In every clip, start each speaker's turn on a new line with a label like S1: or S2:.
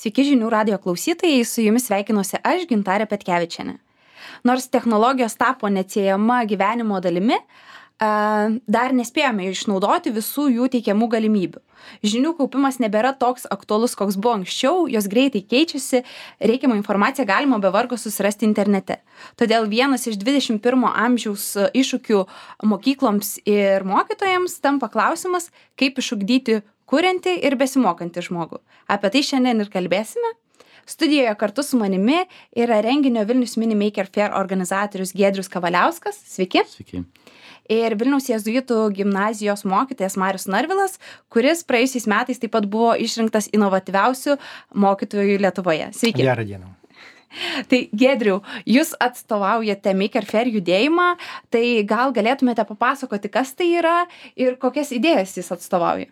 S1: Sveiki žinių radijo klausytojai, su jumis sveikinuosi aš, Gintarė Petkevičienė. Nors technologijos tapo neatsiejama gyvenimo dalimi, dar nespėjome išnaudoti visų jų teikiamų galimybių. Žinių kaupimas nebėra toks aktualus, koks buvo anksčiau, jos greitai keičiasi, reikiamą informaciją galima be vargo susirasti internete. Todėl vienas iš 21 amžiaus iššūkių mokykloms ir mokytojams tampa klausimas, kaip išugdyti kuriantį ir besimokantį žmogų. Apie tai šiandien ir kalbėsime. Studijoje kartu su manimi yra renginio Vilnius Mini Maker Faire organizatorius Giedrius Kavaliauskas. Sveiki.
S2: Sveiki.
S1: Ir Vilniaus Jėzuitų gimnazijos mokytojas Marius Narvilas, kuris praėjusiais metais taip pat buvo išrinktas inovatyviausių mokytojų Lietuvoje. Sveiki.
S3: Gerą dieną.
S1: Tai Giedriau, jūs atstovaujate Maker Faire judėjimą, tai gal galėtumėte papasakoti, kas tai yra ir kokias idėjas jis atstovauja?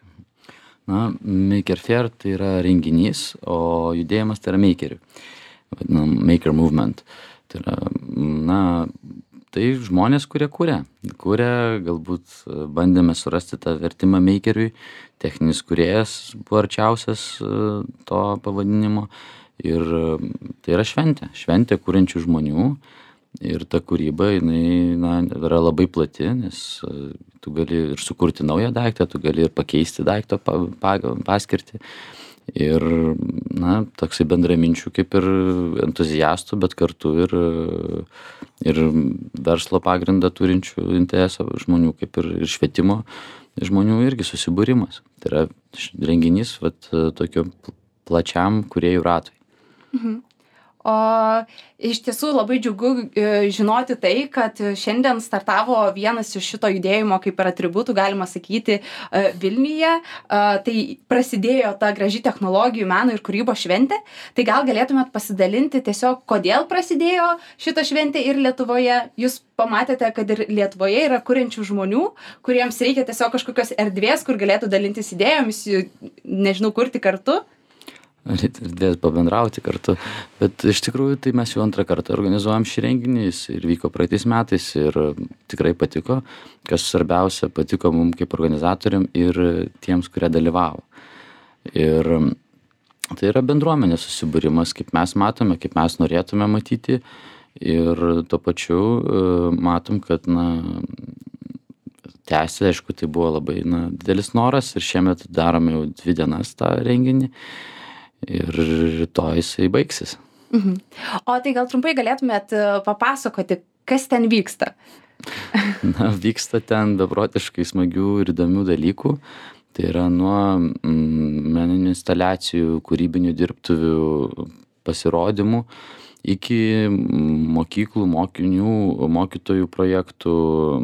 S2: Maker Faire tai yra renginys, o judėjimas tai yra makerių. Vadinam Maker Movement. Tai yra, tai žmonės, kurie kuria, galbūt bandėme surasti tą vertimą makeriui, techninis kūrėjas buvo arčiausias to pavadinimo. Ir tai yra šventė kuriančių žmonių. Ir ta kūryba, jinai yra labai plati, nes tu gali ir sukurti naują daiktą, tu gali ir pakeisti daikto paskirtį. Ir, toksai bendraminčių kaip ir entuziastų, bet kartu ir verslo pagrindą turinčių interesą žmonių, kaip ir švietimo žmonių irgi susibūrimas. Tai yra renginys tokio plačiam kūrėjų ratui.
S1: Mhm. O iš tiesų labai džiugu žinoti tai, kad šiandien startavo vienas iš šito judėjimo kaip ir atributų, galima sakyti, Vilniuje. Tai prasidėjo ta graži technologijų, meno ir kūrybos šventė. Tai gal galėtumėt pasidalinti tiesiog, kodėl prasidėjo šita šventė ir Lietuvoje. Jūs pamatėte, kad ir Lietuvoje yra kuriančių žmonių, kuriems reikia tiesiog kažkokios erdvės, kur galėtų dalintis idėjomis, nežinau, kurti kartu.
S2: Erdvės pabendrauti kartu, bet iš tikrųjų tai mes jau antrą kartą organizuojam šį renginį, jis ir vyko praeitais metais ir tikrai patiko, kas svarbiausia, patiko mums kaip organizatoriam ir tiems, kurie dalyvavo. Ir tai yra bendruomenės susibūrimas, kaip mes matome, kaip mes norėtume matyti ir tuo pačiu matom, kad tęsti, aišku, tai buvo labai didelis noras ir šiemet darome jau 2 dienas tą renginį. Ir rytoj jisai baigsis.
S1: Mhm. O tai gal trumpai galėtumėt papasakoti, kas ten vyksta?
S2: Vyksta ten beprotiškai smagių ir įdomių dalykų. Tai yra nuo meninių instaliacijų, kūrybinių dirbtuvių, pasirodymų iki mokyklų, mokytojų projektų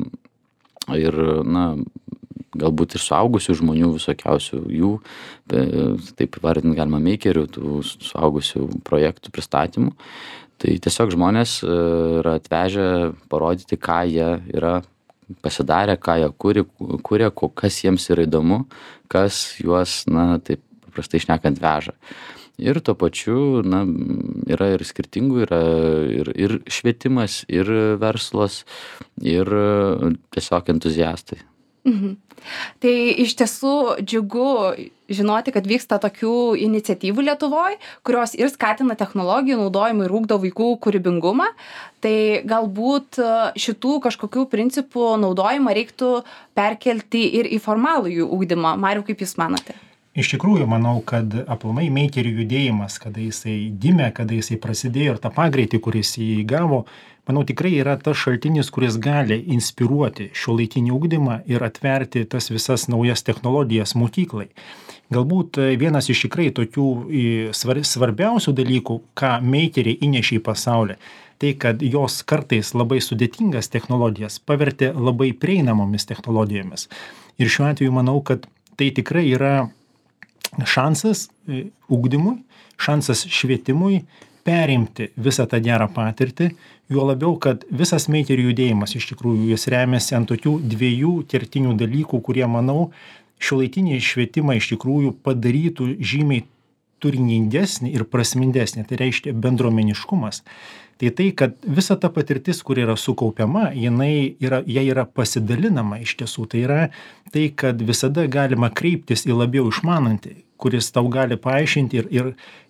S2: ir, galbūt ir suaugusių žmonių visokiausių jų, taip vardint galima makerių, tų suaugusių projektų pristatymų. Tai tiesiog žmonės yra atvežę parodyti, ką jie yra pasidarę, ką jie kuria, kas jiems yra įdomu, kas juos, taip paprastai šnekant, veža. Ir tuo pačiu, yra ir skirtingų, yra ir švietimas, ir verslas, ir tiesiog entuziastai.
S1: Mhm. Tai iš tiesų džiugu žinoti, kad vyksta tokių iniciatyvų Lietuvoje, kurios ir skatina technologijų naudojimą ir ugdo vaikų kūrybingumą. Tai galbūt šitų kažkokių principų naudojimą reiktų perkelti ir į formalųjų ugdymą. Mariau, kaip Jūs manote?
S3: Iš tikrųjų, manau, kad aplamai makerių judėjimas, kada jisai gimė, kada jisai prasidėjo ir tą pagreitį, kuris jį įgavo, manau, tikrai yra tas šaltinis, kuris gali inspiruoti šiuolaikinį ugdymą ir atverti tas visas naujas technologijas mokyklai. Galbūt vienas iš tikrai tokių svarbiausių dalykų, ką makeriai įnešė į pasaulį, tai kad jos kartais labai sudėtingas technologijas pavertė labai prieinamomis technologijomis. Ir šiuo atveju manau, kad tai tikrai yra šansas ugdymui, šansas švietimui perimti visą tą gerą patirtį, juo labiau, kad visas makerių judėjimas iš tikrųjų jis remiasi ant tokių 2 kertinių dalykų, kurie, manau, šiuolaikinį švietimą iš tikrųjų padarytų žymiai turiningesnį ir prasmingesnį, tai reiškia bendruomeniškumas. Tai, kad visa ta patirtis, kur yra sukaupiama, jie yra pasidalinama iš tiesų. Tai yra tai, kad visada galima kreiptis į labiau išmanantį, kuris tau gali paaiškinti ir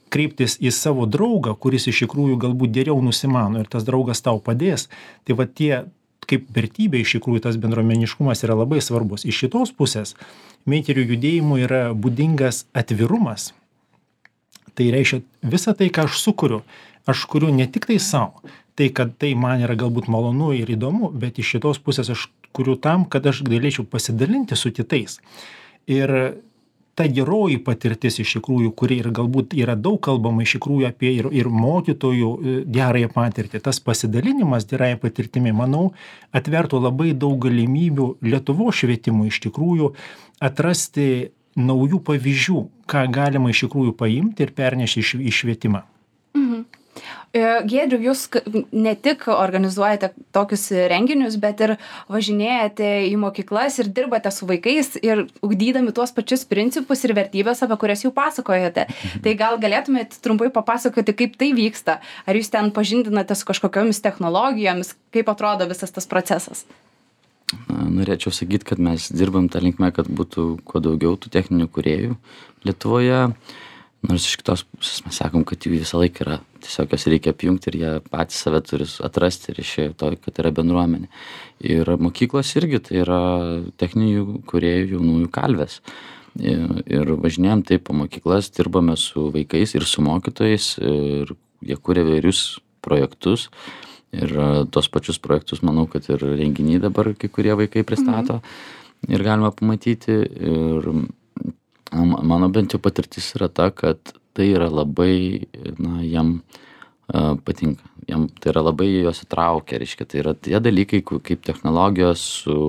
S3: kreiptis į savo draugą, kuris iš tikrųjų galbūt geriau nusimano ir tas draugas tau padės, tai va tie kaip vertybė iš tikrųjų tas bendruomeniškumas yra labai svarbus. Iš šitos pusės meikerių judėjimui yra būdingas atvirumas. Tai reiškia, visą tai, ką aš sukuriu, aš kuriu ne tik tai savo, tai kad tai man yra galbūt malonu ir įdomu, bet iš šitos pusės aš kuriu tam, kad aš galėčiau pasidalinti su kitais. Ir ta geroji patirtis iš tikrųjų, kuri ir galbūt yra daug kalbama iš tikrųjų apie ir mokytojų gerąją patirtį, tas pasidalinimas gerąją patirtimi, manau, atvertų labai daug galimybių Lietuvos švietimui iš tikrųjų atrasti naujų pavyzdžių, ką galima iš tikrųjų paimti ir pernešti į švietimą.
S1: Giedriau, jūs ne tik organizuojate tokius renginius, bet ir važinėjate į mokyklas ir dirbate su vaikais ir ugdydami tuos pačius principus ir vertybės, apie kurias jau pasakojate. Tai gal galėtumėte trumpai papasakoti, kaip tai vyksta? Ar jūs ten pažindinate su kažkokiomis technologijomis? Kaip atrodo visas tas procesas?
S2: Norėčiau sakyti, kad mes dirbam tą linkmę, kad būtų kuo daugiau tų techninių kūrėjų Lietuvoje. Nors iš kitos pusės mes sakom, kad jų visą laiką yra. Tiesiog jos reikia apjungti ir jie patys save turi atrasti ir išėjo to, kad yra bendruomenė. Ir mokyklos irgi tai yra techninių kūrėjų jaunųjų kalvės. Ir važinėjom taip po mokyklas, dirbame su vaikais ir su mokytojais ir jie kuria vairius projektus. Ir tos pačius projektus, manau, kad ir renginiai dabar kai kurie vaikai pristato ir galima pamatyti. Ir mano bent jau patirtis yra ta, kad tai yra labai, jam patinka. Jam tai yra labai juos įtraukia, reiškia, tai yra tie dalykai, kaip technologijos,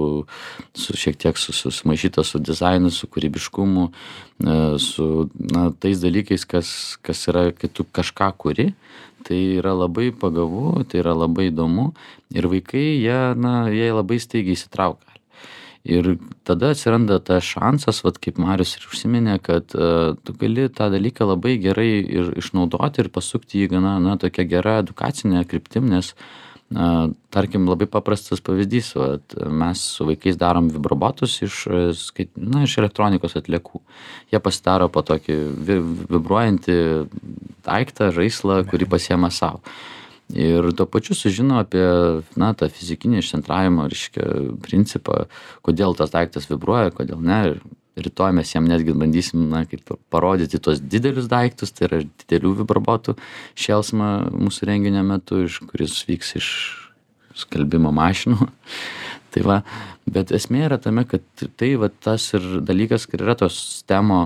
S2: šiek tiek sumaišytos su dizainu, su kūrybiškumu, su tais dalykais, kas yra, kai tu kažką kuri, tai yra labai pagavu, tai yra labai įdomu ir vaikai, jie labai staigiai įsitraukia. Ir tada atsiranda tas šansas, kaip Marius ir užsiminė, kad tu gali tą dalyką labai gerai ir išnaudoti ir pasukti į gana tokia gera edukacinė kryptim, nes, tarkim, labai paprastas pavyzdys, mes su vaikais darom vibrobotus iš elektronikos atliekų. Jie pasidaro po tokį vibruojantį daiktą, žaislą, kurį pasiema savo. Ir tuo pačiu sužino apie tą fizikinį išcentravimo, reiškia, principą, kodėl tas daiktas vibruoja, kodėl ne. Ir rytoj mes jam netgi bandysim kaip parodyti tuos didelius daiktus, tai yra didelių vibrobotų šėlsmą mūsų renginio metu, kuris vyks iš skalbimo mašinų. Tai va, bet esmė yra tame, kad tai tas ir dalykas, kad yra tos STEM-o,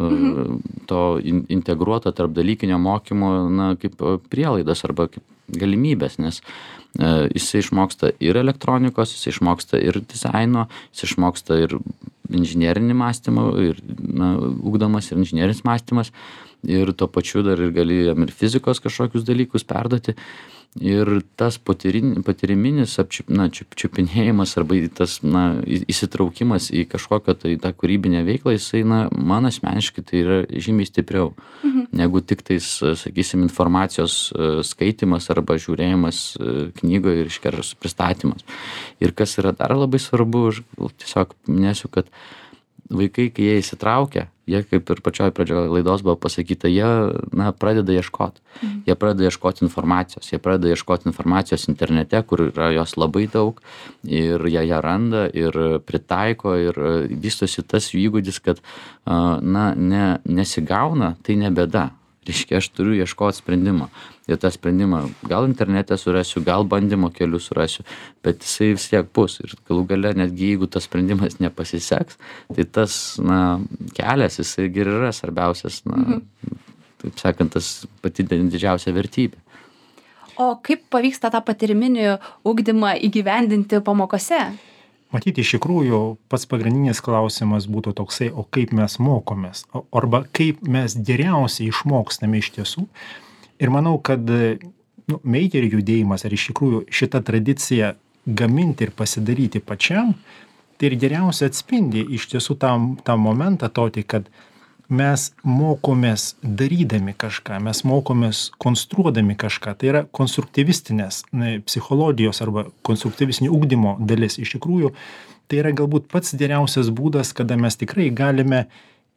S2: to integruoto tarp dalykinio mokymo, kaip prielaidas arba kaip galimybės, nes jisai išmoksta ir elektronikos, jisai išmoksta ir dizaino, jisai išmoksta ir inžinierinį mąstymą, ir ugdomas ir inžinierinis mąstymas, ir tuo pačiu dar ir gali jam ir fizikos kažkokius dalykus perduoti. Ir tas patyriminis čiupinėjimas arba tas įsitraukimas į kažkokią tą kūrybinę veiklą, jisai man asmeniškai tai yra žymiai stipriau negu tik tais, sakysim, informacijos skaitimas arba žiūrėjimas knygoje ir iškeras pristatymas. Ir kas yra dar labai svarbu, aš tiesiog minėsiu, kad vaikai, kai jie įsitraukia, jie, kaip ir pačioj pradžioje laidos buvo pasakyta, jie pradeda ieškoti. Jie pradeda ieškoti informacijos. Jie pradeda ieškoti informacijos internete, kur yra jos labai daug ir jie ją randa ir pritaiko ir vystosi tas jų įgūdis, kad nesigauna, tai ne bėda. Reiškia, aš turiu ieškoti sprendimą. Ir tą sprendimą gal internete surasiu, gal bandymo keliu surasiu, bet jisai vis tiek bus. Ir galų gale, netgi jeigu tas sprendimas nepasiseks, tai tas kelias, jisai ir yra svarbiausias, taip sakant, tas pati didžiausia vertybė.
S1: O kaip pavyksta tą patyriminį ugdymą įgyvendinti pamokose?
S3: Matyti, iš tikrųjų, pats pagrindinis klausimas būtų toksai, o kaip mes mokomės, arba kaip mes geriausiai išmokstame iš tiesų. Ir manau, kad meikerių judėjimas, ar iš tikrųjų šita tradicija gaminti ir pasidaryti pačiam, tai ir geriausiai atspindi iš tiesų tą momentą tokį, kad mes mokomės darydami kažką, mes mokomės konstruodami kažką. Tai yra konstruktyvistinės psichologijos arba konstruktyvistinio ugdymo dalis. Iš tikrųjų, tai yra galbūt pats geriausias būdas, kada mes tikrai galime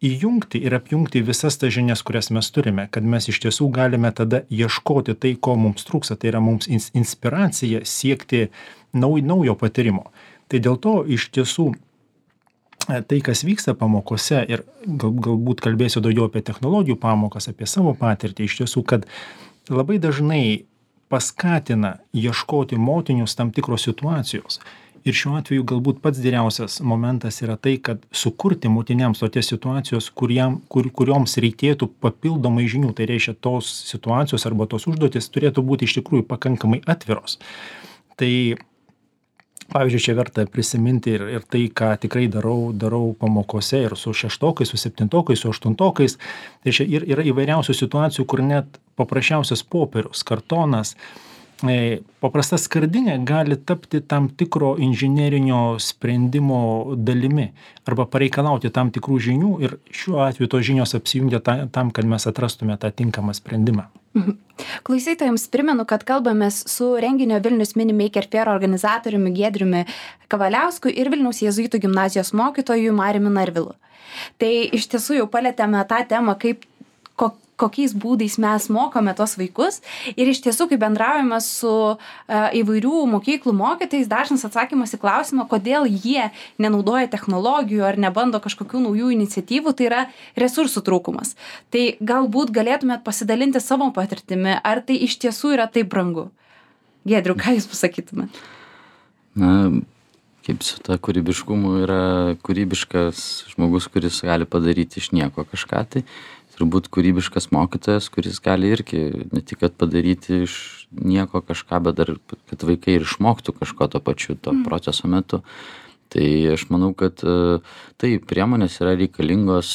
S3: įjungti ir apjungti visas tas žinias, kurias mes turime, kad mes iš tiesų galime tada ieškoti tai, ko mums trūksta, tai yra mums inspiracija siekti naujo patyrimo. Tai dėl to iš tiesų tai, kas vyksta pamokose ir galbūt kalbėsiu daugiau apie technologijų pamokas, apie savo patirtį, iš tiesų, kad labai dažnai paskatina ieškoti motinius tam tikros situacijos. Ir šiuo atveju galbūt pats geriausias momentas yra tai, kad sukurti mokiniams tokias situacijos, kurioms reikėtų papildomai žinių. Tai reiškia, tos situacijos arba tos užduotis turėtų būti iš tikrųjų pakankamai atviros. Tai, pavyzdžiui, čia verta prisiminti ir tai, ką tikrai darau pamokose ir su 6-okais, su 7-okais, su 8-okais. Tai čia yra įvairiausių situacijų, kur net paprasčiausias popierius, kartonas, paprasta skardinė gali tapti tam tikro inžinerinio sprendimo dalimi arba pareikalauti tam tikrų žinių ir šiuo atveju tos žinios apsijungia tam, kad mes atrastume tą tinkamą sprendimą.
S1: Klausytojams primenu, kad kalbamės su renginio Vilnius Mini Maker Faire organizatoriumi Giedriumi Kavaliausku ir Vilniaus jėzuitų gimnazijos mokytoju Mariumi Narvilu. Tai iš tiesų jau palėtėme tą temą, kokiais būdais mes mokome tos vaikus ir iš tiesų, kai bendraujame su įvairių mokyklų mokytojais, dažnas atsakymas į klausimą, kodėl jie nenaudoja technologijų ar nebando kažkokių naujų iniciatyvų, tai yra resursų trūkumas. Tai galbūt galėtumėt pasidalinti savo patirtimi, ar tai iš tiesų yra taip brangu? Giedriu, ką jūs pasakytumėt?
S2: Na, kaip su ta kūrybiškumu yra kūrybiškas žmogus, kuris gali padaryti iš nieko kažką, tai turbūt kūrybiškas mokytojas, kuris gali irgi ne tik kad padaryti iš nieko kažką, bet dar, kad vaikai ir išmoktų kažko to pačiu to proceso metu. Tai aš manau, kad taip, priemonės yra reikalingos,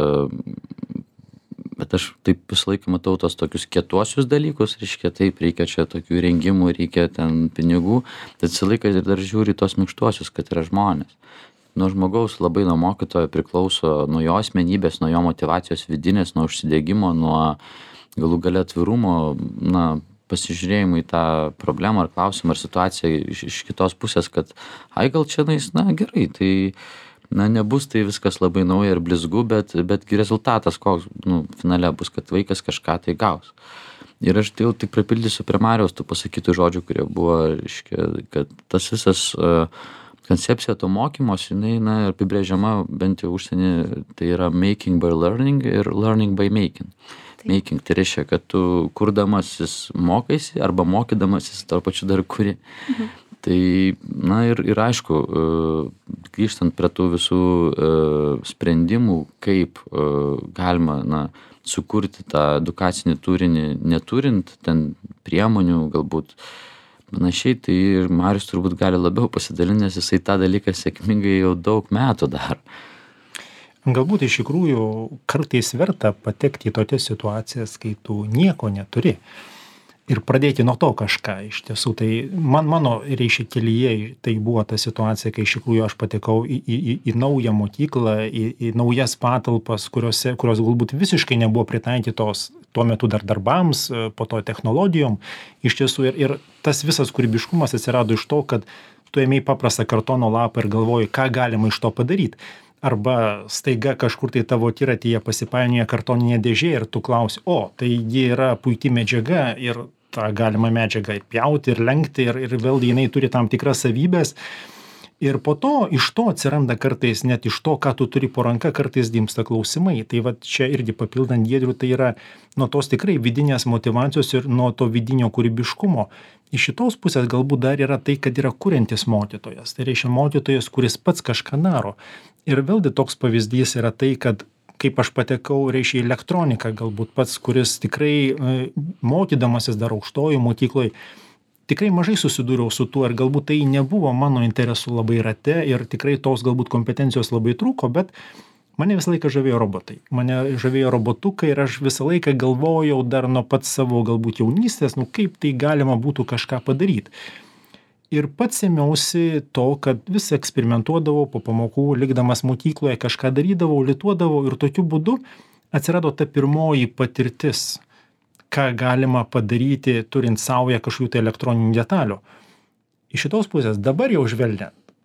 S2: bet aš taip visą laiką matau tos tokius kietuosius dalykus, reiškia taip, reikia čia tokių rengimų, reikia ten pinigų, bet visą laiką dar žiūri tos minkštuosius, kad yra žmonės. Nuo žmogaus labai nuo mokytojo priklauso, nuo jo asmenybės, nuo jo motyvacijos vidinės, nuo užsidegimo, nuo galų gale atvirumo, na, pasižiūrėjimų į tą problemą ar klausimą ar situaciją iš kitos pusės, kad gal čia, na gerai, tai nebus tai viskas labai nauja ir blizgu, bet rezultatas koks, finale bus, kad vaikas kažką tai gaus. Ir aš tai jau tik pripildysiu prie Mariaus tų pasakytų žodžių, kurie buvo, reiškia, kad tas visas koncepcija to mokymosi, jinai apibrėžiama bent jau užsienį, tai yra making by learning ir learning by making. Making tai reiškia, kad tu kurdamasis mokaisi arba mokydamasis to pačiu dar kuri. Tai, ir aišku, grįžtant prie tų visų sprendimų, kaip galima, sukurti tą edukacinį turinį, neturint ten priemonių galbūt panašiai, tai ir Marius turbūt gali labiau pasidalinti, nes jisai tą dalyką sėkmingai jau daug metų daro.
S3: Galbūt iš tikrųjų kartais verta patekti į tokias situacijas, kai tu nieko neturi ir pradėti nuo to kažką. Iš tiesų, tai mano reiškia kelyje tai buvo ta situacija, kai iš tikrųjų aš patekau į naują mokyklą, į naujas patalpas, kurios galbūt visiškai nebuvo pritaikytos tuo metu dar darbams, po to technologijom. Iš tiesų ir tas visas kūrybiškumas atsirado iš to, kad tu ėmei paprastą kartono lapą ir galvoji, ką galima iš to padaryti. Arba staiga kažkur tai tavo akiratyje pasipainioja kartoninė dėžė ir tu klausi, tai ji yra puiki medžiaga ir tą galima medžiagą pjauti ir lenkti ir vėlgi jinai turi tam tikras savybės. Ir po to iš to atsiranda kartais, net iš to, ką tu turi po ranka, kartais gimsta klausimai. Tai va čia irgi papildant Giedrių, tai yra nuo tos tikrai vidinės motyvacijos ir nuo to vidinio kūrybiškumo. Iš šitos pusės galbūt dar yra tai, kad yra kuriantis mokytojas. Tai reiškia mokytojas, kuris pats kažką daro. Ir vėlgi toks pavyzdys yra tai, kad kaip aš patekau, reiškia, į elektroniką, galbūt pats, kuris tikrai mokydamasis dar aukštojų mokykloje, tikrai mažai susidūriau su tuo ir galbūt tai nebuvo mano interesų labai rate ir tikrai tos galbūt kompetencijos labai trūko, bet mane visą laiką žavėjo robotai. Mane žavėjo robotukai ir aš visą laiką galvojau dar nuo pat savo galbūt jaunystės, kaip tai galima būtų kažką padaryti. Ir pats ėmiausi to, kad vis eksperimentuodavau po pamokų, likdamas mokykloje kažką darydavau, lituodavau ir tokiu būdu atsirado ta pirmoji patirtis, ką galima padaryti, turint saują kažkokių tai elektroninių detalių. Iš šitos pusės dabar jau žvelgiant,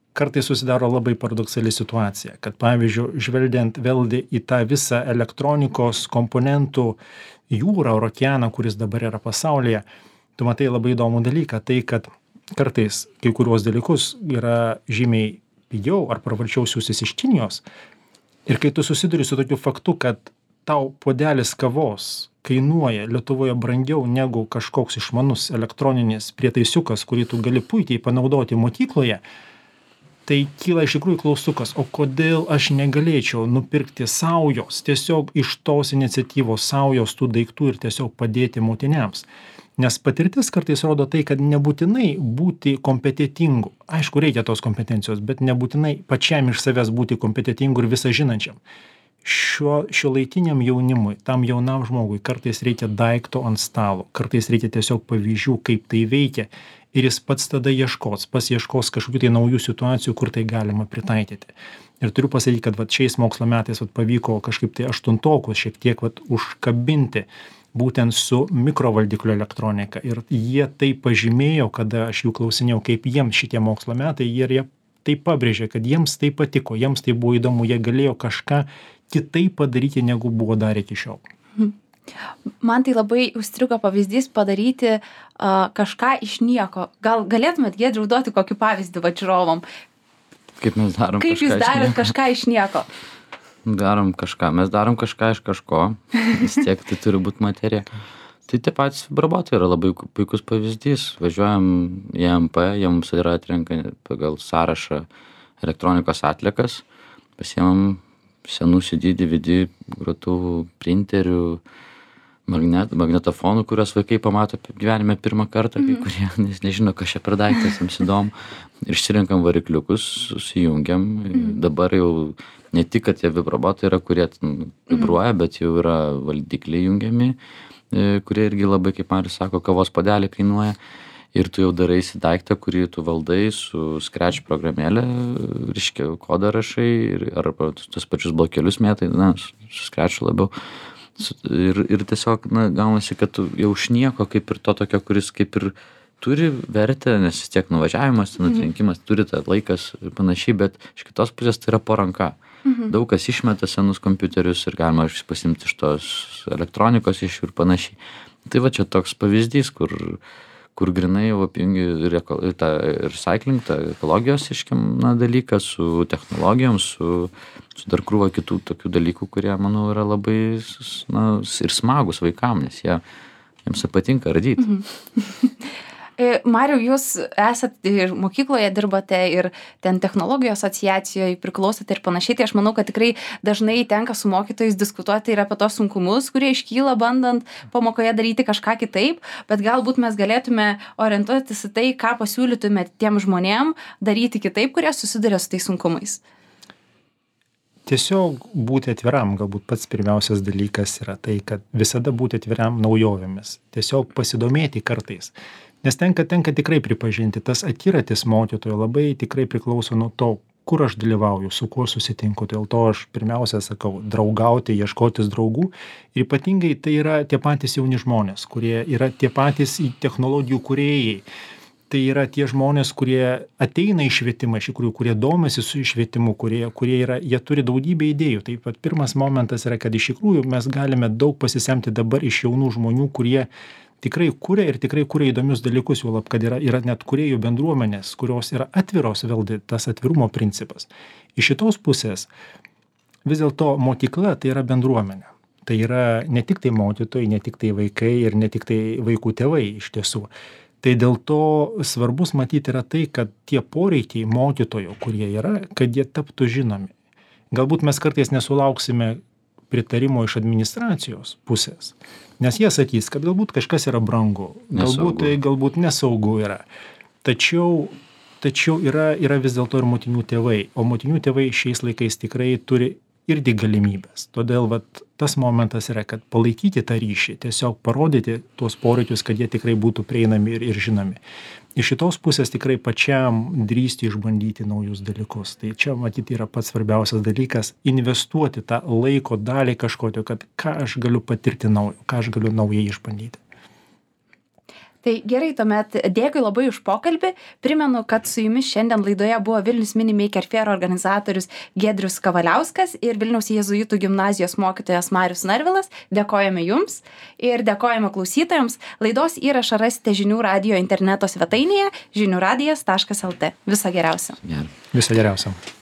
S3: kartais susidaro labai paradoksali situacija, kad pavyzdžiui, žvelgiant vėlgi į tą visą elektronikos komponentų jūrą ar okeaną, kuris dabar yra pasaulyje, tu matai labai įdomų dalyką, tai kad kartais kai kuriuos dalykus yra žymiai pigiau ar pravarčiau siūsis iš Kinijos. Ir kai tu susiduri su tokiu faktu, kad tau puodelis kavos kainuoja Lietuvoje brangiau negu kažkoks išmanus elektroninis prietaisiukas, kurį tu gali puikiai panaudoti mokykloje, tai kyla iš tikrųjų klaustukas, o kodėl aš negalėčiau nupirkti saujos, tiesiog iš tos iniciatyvos saujos tų daiktų ir tiesiog padėti mokiniams. Nes patirtis kartais rodo tai, kad nebūtinai būti kompetentingu. Aišku, reikia tos kompetencijos, bet nebūtinai pačiam iš savęs būti kompetentingu ir visažinančiam. Šiuolaikiniam jaunimui, tam jaunam žmogui kartais reikia daikto ant stalo, kartais reikia tiesiog pavyzdžių, kaip tai veikia. Ir jis pats tada ieškos kažkokių tai naujų situacijų, kur tai galima pritaikyti. Ir turiu pasakyti, kad šiais mokslo metais pavyko kažkaip tai aštuntokus šiek tiek užkabinti būtent su mikrovaldiklio elektronika. Ir jie tai pažymėjo, kada aš jų klausinėjau, kaip jiems šitie mokslo metai, ir jie tai pabrėžė, kad jiems tai patiko, jiems tai buvo įdomu, jie galėjo kažką kitaip padaryti, negu buvo darę iki šiol.
S1: Man tai labai užstrigo pavyzdys padaryti kažką iš nieko. Gal galėtumėt, Giedriau, duoti kokį pavyzdį žiūrovam?
S2: Kaip mes darom
S1: Kaip jūs darėt kažką iš nieko?
S2: Darom kažką. Mes darom kažką iš kažko. Vis tiek tai turi būti materija. Tai tie patys vibrabotai yra labai puikus pavyzdys. Važiuojam į MP, jie mums yra atrenka pagal sąrašą elektronikos atliekas. Pasiemam senų CD, DVD, grotuvų, printerių, magnetofonų, kuriuos vaikai pamato gyvenime pirmą kartą, kai kurie nežino, kas čia per daiktas, jiems įdomu. Ir išsirenkam varikliukus, susijungiam. Dabar jau ne tik, kad tie vibrabotai yra, kurie vibruoja, bet jau yra valdikliai jungiami, kurie irgi labai, kaip Marius sako, kavos puodelį kainuoja. Ir tu jau daraisi daiktą, kurį tu valdai su Scratch programėlė, reiškia, kodą rašai, arba tos pačius blokelius mėtai, su Scratch labiau. Ir tiesiog, gaunasi, kad tu jau iš nieko, kaip ir to tokio, kuris kaip ir turi vertę, nes vis tiek nuvažiavimas, nutrenkimas, turi tą laikas ir panašiai, bet iš kitos pusės tai yra po ranka. Daug kas išmeta senus kompiuterius ir galima pasimti iš tos elektronikos iš ir panašiai. Tai va čia toks pavyzdys, kur grinai jau apjungi ir recycling, tą ekologijos dalyką su technologijom, su dar krūva kitų tokių dalykų, kurie, manau, yra labai ir smagus vaikam, nes jiems patinka ardyti.
S1: Mariau, jūs esat ir mokykloje dirbate ir ten technologijų asociacijoje priklausote ir panašiai, tai aš manau, kad tikrai dažnai tenka su mokytojais diskutuoti ir apie tos sunkumus, kurie iškyla bandant pamokoje daryti kažką kitaip, bet galbūt mes galėtume orientuotis į tai, ką pasiūlytume tiem žmonėm daryti kitaip, kurie susiduria su tais sunkumais.
S3: Tiesiog būti atviram, galbūt pats pirmiausias dalykas yra tai, kad visada būti atviram naujovėmis, tiesiog pasidomėti kartais. Nes tenka tikrai pripažinti, tas akiratis mokytojo labai tikrai priklauso nuo to, kur aš dalyvauju, su kuo susitinku. Dėl to aš pirmiausia sakau, draugauti, ieškotis draugų. Ir ypatingai tai yra tie patys jauni žmonės, kurie yra tie patys technologijų kūrėjai. Tai yra tie žmonės, kurie ateina į švietimą, iš tikrųjų, kurie domisi su švietimu, jie turi daugybę idėjų. Taip pat pirmas momentas yra, kad iš tikrųjų mes galime daug pasisemti dabar iš jaunų žmonių, kurie tikrai kuria įdomius dalykus, juolab, kad yra net kūrėjų bendruomenės, kurios yra atviros, vėlgi tas atvirumo principas. Iš šitos pusės vis dėlto mokykla tai yra bendruomenė. Tai yra ne tik tai mokytojai, ne tik tai vaikai ir ne tik tai vaikų tėvai iš tiesų. Tai dėl to svarbus matyti yra tai, kad tie poreikiai mokytojų, kurie yra, kad jie taptų žinomi. Galbūt mes kartais nesulauksime pritarimo iš administracijos pusės, nes jie sakys, kad galbūt kažkas yra brangu, galbūt nesaugu yra. Tačiau yra vis dėlto ir mokinių tėvai, o mokinių tėvai šiais laikais tikrai turi irgi galimybės. Todėl tas momentas yra, kad palaikyti tą ryšį, tiesiog parodyti tuos poreikius, kad jie tikrai būtų prieinami ir žinomi. Iš šitos pusės tikrai pačiam drįsti išbandyti naujus dalykus. Tai čia, matyti, yra pats svarbiausias dalykas - investuoti tą laiko dalį kažkokio, kad ką aš galiu patirti naujo, ką aš galiu naujai išbandyti.
S1: Tai gerai, tuomet dėkui labai už pokalbį. Primenu, kad su jumis šiandien laidoje buvo Vilnius Mini Maker Faire organizatorius Giedrius Kavaliauskas ir Vilniaus jėzuitų gimnazijos mokytojas Marius Narvilas. Dėkojame jums ir dėkojame klausytojams. Laidos įrašą rasite žinių radijo interneto svetainėje žiniųradijas.lt. Viso geriausio.
S3: Viso geriausio.